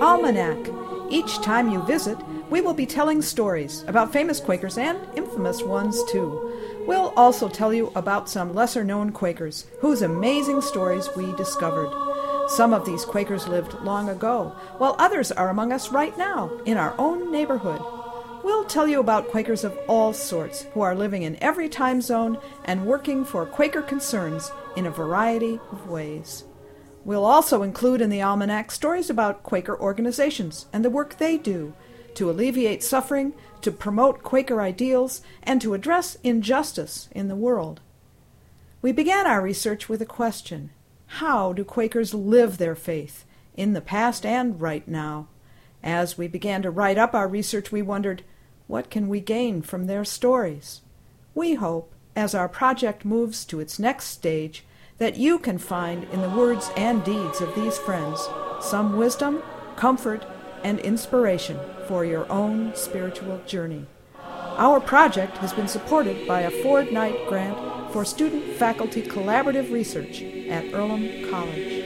Almanac. Each time you visit, we will be telling stories about famous Quakers and infamous ones too. We'll also tell you about some lesser-known Quakers whose amazing stories we discovered. Some of these Quakers lived long ago, while others are among us right now in our own neighborhood. We'll tell you about Quakers of all sorts who are living in every time zone and working for Quaker concerns in a variety of ways. We'll also include in the Almanac stories about Quaker organizations and the work they do to alleviate suffering, to promote Quaker ideals, and to address injustice in the world. We began our research with a question: how do Quakers live their faith, in the past and right now? As we began to write up our research, we wondered, what can we gain from their stories? We hope, as our project moves to its next stage, that you can find in the words and deeds of these friends some wisdom, comfort, and inspiration for your own spiritual journey. Our project has been supported by a Ford Knight grant for student-faculty collaborative research at Earlham College.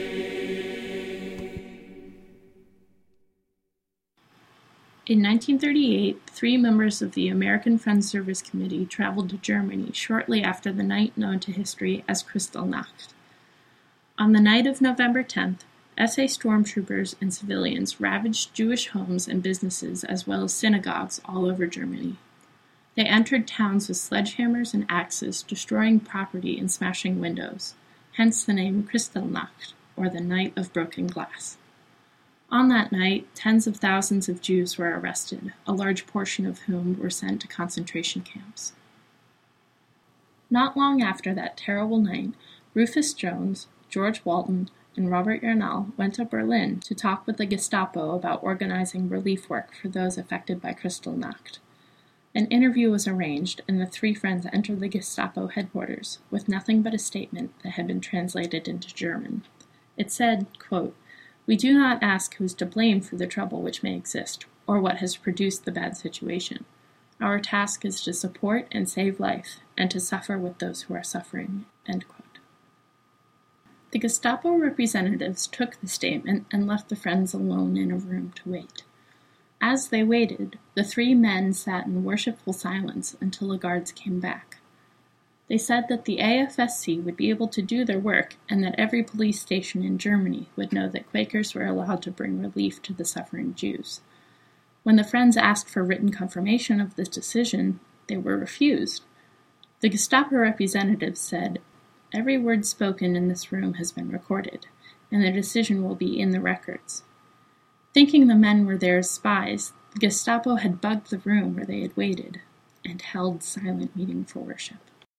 In 1938, 3 members of the American Friends Service Committee traveled to Germany shortly after the night known to history as Kristallnacht. On the night of November 10th, SA stormtroopers and civilians ravaged Jewish homes and businesses as well as synagogues all over Germany. They entered towns with sledgehammers and axes, destroying property and smashing windows, hence the name Kristallnacht, or the Night of Broken Glass. On that night, tens of thousands of Jews were arrested, a large portion of whom were sent to concentration camps. Not long after that terrible night, Rufus Jones, George Walton, and Robert Yarnall went to Berlin to talk with the Gestapo about organizing relief work for those affected by Kristallnacht. An interview was arranged, and the 3 friends entered the Gestapo headquarters with nothing but a statement that had been translated into German. It said, quote, "We do not ask who is to blame for the trouble which may exist, or what has produced the bad situation. Our task is to support and save life, and to suffer with those who are suffering." End quote. The Gestapo representatives took the statement and left the friends alone in a room to wait. As they waited, the 3 men sat in worshipful silence until the guards came back. They said that the AFSC would be able to do their work and that every police station in Germany would know that Quakers were allowed to bring relief to the suffering Jews. When the friends asked for written confirmation of this decision, they were refused. The Gestapo representatives said, "Every word spoken in this room has been recorded, and the decision will be in the records." Thinking the men were there as spies, the Gestapo had bugged the room where they had waited and held silent meeting for worship.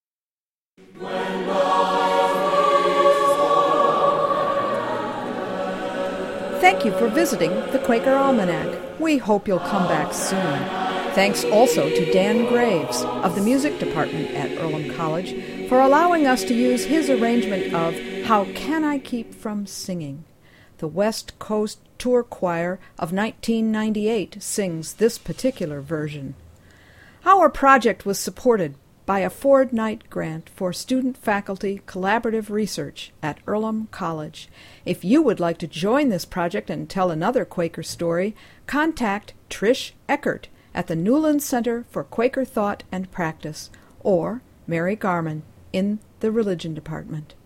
Thank you for visiting the Quaker Almanac. We hope you'll come back soon. Thanks also to Dan Graves of the Music Department at Earlham College for allowing us to use his arrangement of How Can I Keep From Singing? The West Coast Tour Choir of 1998 sings this particular version. Our project was supported by a Ford Knight grant for student-faculty collaborative research at Earlham College. If you would like to join this project and tell another Quaker story, contact Trish Eckert at the Newland Center for Quaker Thought and Practice, or Mary Garman in the Religion Department.